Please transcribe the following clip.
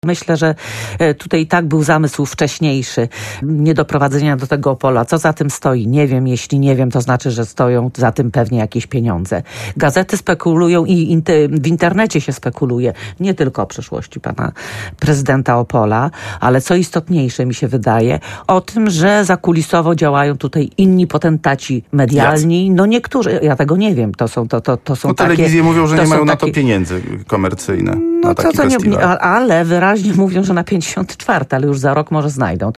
Myślę, że tutaj i tak był zamysł wcześniejszy niedoprowadzenia do tego Opola. Co za tym stoi? Nie wiem. Jeśli nie wiem, to znaczy, że stoją za tym pewnie jakieś pieniądze. Gazety spekulują i w internecie się spekuluje nie tylko o przeszłości pana prezydenta Opola, ale co istotniejsze mi się wydaje, o tym, że zakulisowo działają tutaj inni potentaci medialni. No niektórzy, ja tego nie wiem. To są takie... Telewizje mówią, że nie mają na to pieniędzy komercyjne. Ale wyraźnie mówią, że na 54, ale już za rok może znajdą.